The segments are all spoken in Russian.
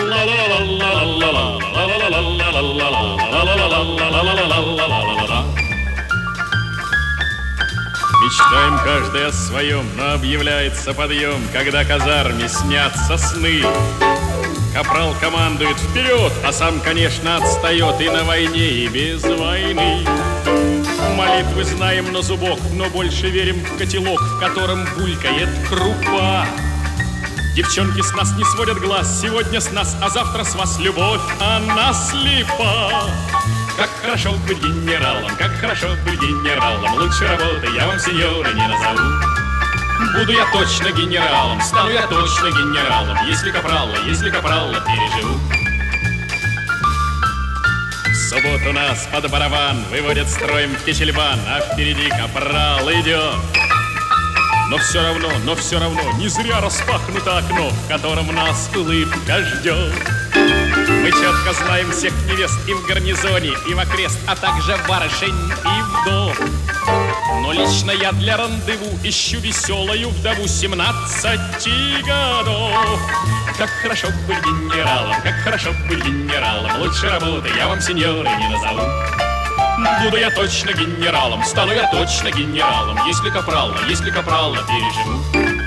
Мечтаем каждый о своем, но объявляется подъем, когда казарме снятся сны. Капрал командует вперед, а сам, конечно, отстает и на войне, и без войны. Молитвы знаем на зубок, но больше верим в котелок, в котором булькает крупа. Девчонки с нас не сводят глаз, сегодня с нас, а завтра с вас любовь, она слепа. Как хорошо быть генералом, как хорошо быть генералом. Лучше работы я вам, сеньоры, не назову. Буду я точно генералом, стану я точно генералом, если капрала переживу. В субботу нас под барабан выводят строем в Кичельбан, а впереди капрал идет. Но все равно, не зря распахнуто окно, в котором нас улыбка ждет. Мы четко знаем всех невест и в гарнизоне, и в окрест, а также барышень и вдов. Но лично я для рандеву ищу веселую вдову 17 годов. Как хорошо быть генералом, как хорошо быть генералом. Лучше работы я вам, сеньоры, не назову. Буду я точно генералом, стану я точно генералом, если капрала переживу.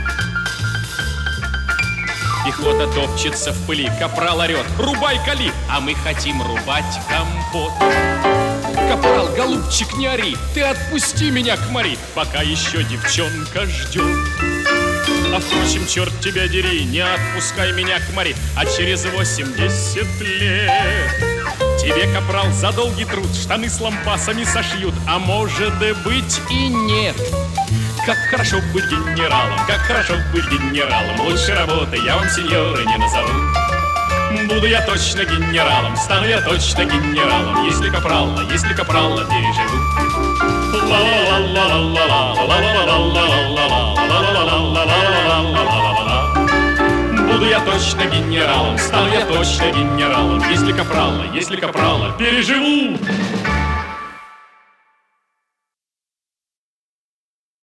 Пехота топчется в пыли, капрал орет: рубай, кали! А мы хотим рубать компот. Капрал, голубчик, не ори, ты отпусти меня к Мари, пока еще девчонка ждет. А впрочем, черт тебя дери, не отпускай меня к Мари, а через 80 лет тебе, капрал, за долгий труд штаны с лампасами сошьют, а может быть и нет. Как хорошо быть генералом, как хорошо быть генералом. Лучше работы я вам, сеньоры, не назову. Буду я точно генералом, стану я точно генералом, если капрала переживу. Буду я точно генералом, стану я точно генералом, если капрала переживу.